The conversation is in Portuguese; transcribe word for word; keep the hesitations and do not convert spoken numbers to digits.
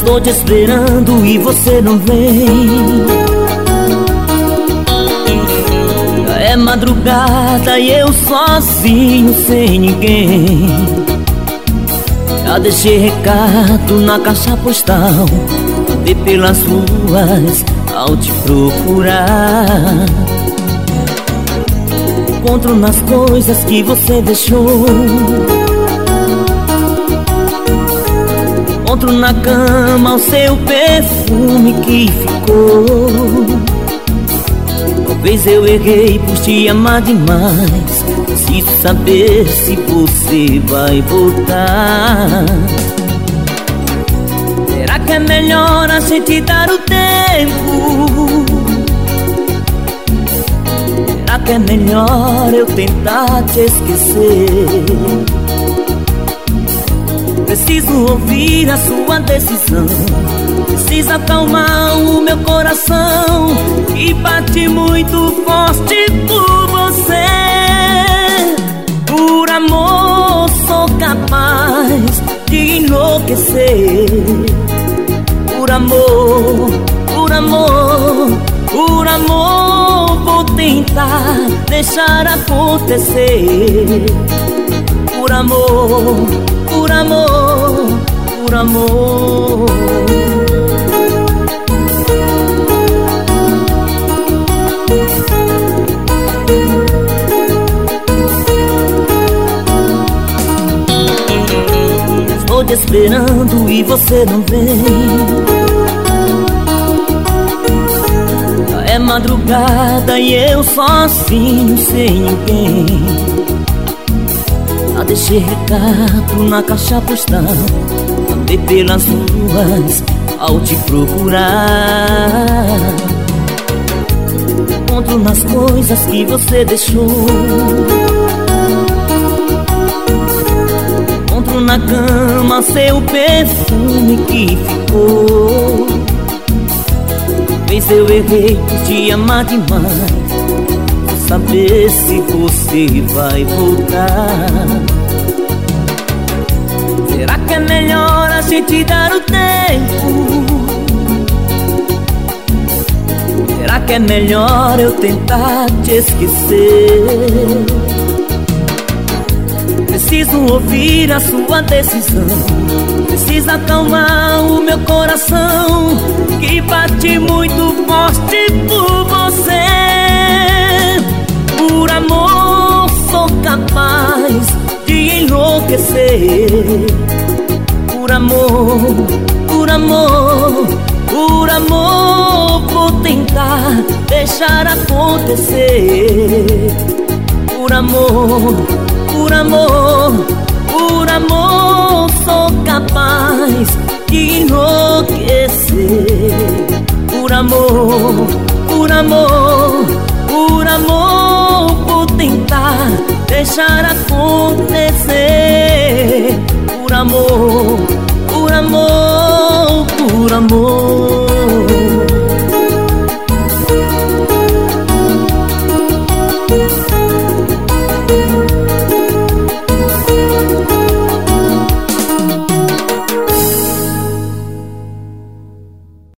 Estou te esperando e você não vem. Já é madrugada e eu sozinho sem ninguém. Já deixei recado na caixa postal, andei pelas ruas ao te procurar. Encontro nas coisas que você deixou, encontro na cama o seu perfume que ficou. Talvez eu errei por te amar demais, preciso saber se você vai voltar. Será que é melhor a gente dar o tempo? Será que é melhor eu tentar te esquecer? Preciso ouvir a sua decisão, preciso acalmar o meu coração que bate muito forte por você. Por amor sou capaz de enlouquecer. Por amor, por amor, por amor vou tentar deixar acontecer. Por amor, por amor, por amor. Estou te esperando e você não vem. Já é madrugada e eu sozinho sem ninguém. Já deixei recado na caixa postal, andei pelas ruas ao te procurar. Encontro nas coisas que você deixou, encontro na cama seu perfume que ficou. Talvez eu errei por te amar demais, saber se você vai voltar. Será que é melhor a gente dar o tempo? Será que é melhor eu tentar te esquecer? Preciso ouvir a sua decisão, preciso acalmar o meu coração que bate muito forte por você. Por amor sou capaz de enlouquecer. Por amor, por amor, por amor vou tentar deixar acontecer. Por amor, por amor, por amor sou capaz de enlouquecer. Por amor, por amor, por amor vou tentar deixar acontecer. Por amor, por amor, por amor.